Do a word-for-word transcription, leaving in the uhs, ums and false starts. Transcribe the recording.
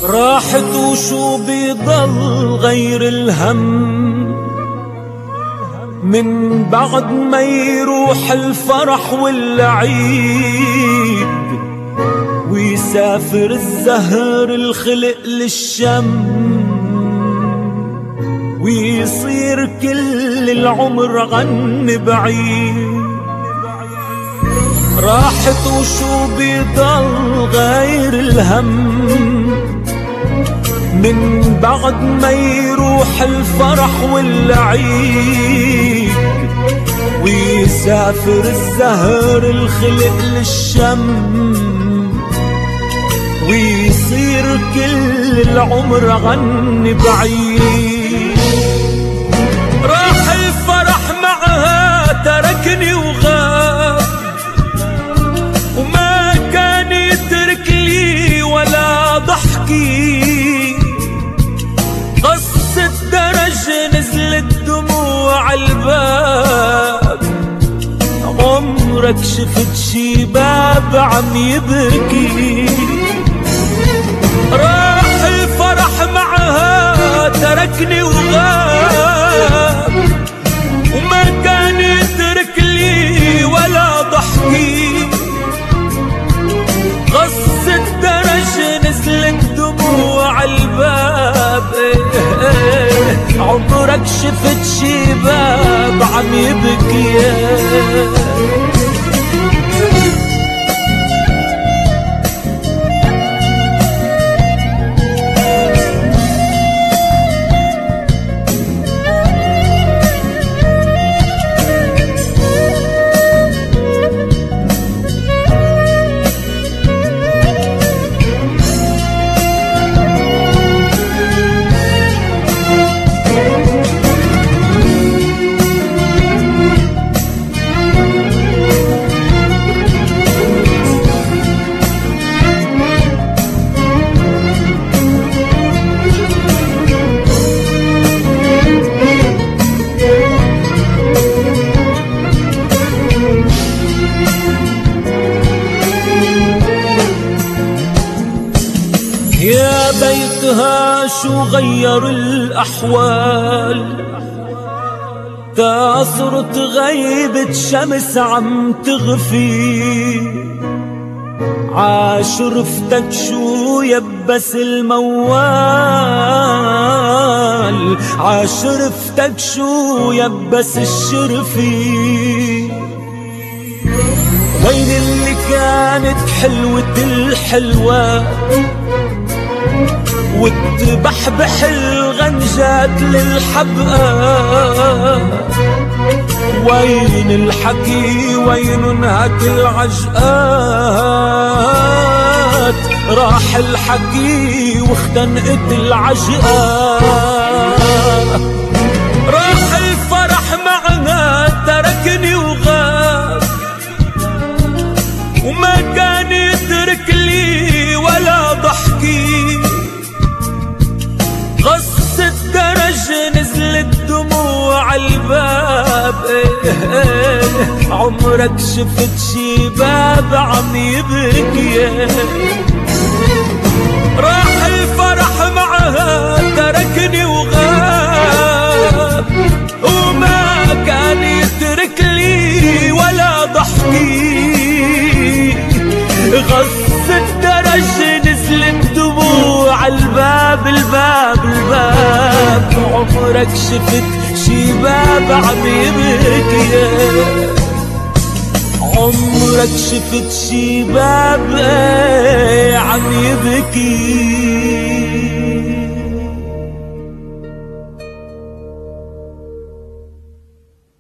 راحت وشو بيضل غير الهم من بعد ما يروح الفرح والعيد ويسافر الزهر الخلق للشم ويصير كل العمر غن بعيد. راحت وشو بيضل غير الهم من بعد ما يروح الفرح والعيد ويسافر الزهر الخلق للشم ويصير كل العمر غن بعيد. راح الفرح معها تركني وغاب وما كان يترك لي ولا ضحكي. قصة درج نزلت دموع الباب عمرك شفت شي باب عم يبكي. راح الفرح معها تركني وغاب وما كان يترك لي ولا ضحكي. قصة درج نزلت دموع الباب عمرك شفت شي باب عم يبكي. يا بيتها شو غير الأحوال تا صرت غيبة شمس عم تغفي. عاشرفتك شو يبس الموال عاشرفتك شو يبس الشرفي. وين اللي كانت حلوة الحلوة وتبحبح الغنجات للحبقى. وين الحكي وين انهك العجقات راح الحكي واختنقت العجقة. راح الفرح معنا تركني وغاب وما كان يترك لي ولا ضحكي. قصة درج نزلت دموع الباب عمرك شفت شي باب عم يبكي. راح الفرح معها تركني وغاب وما كان يترك لي ولا ضحكي. غصة درج نزلت دموع الباب الباب الباب عمرك شفت شي باب عم يبكي. عمرك شفت شي باب عم يبكي.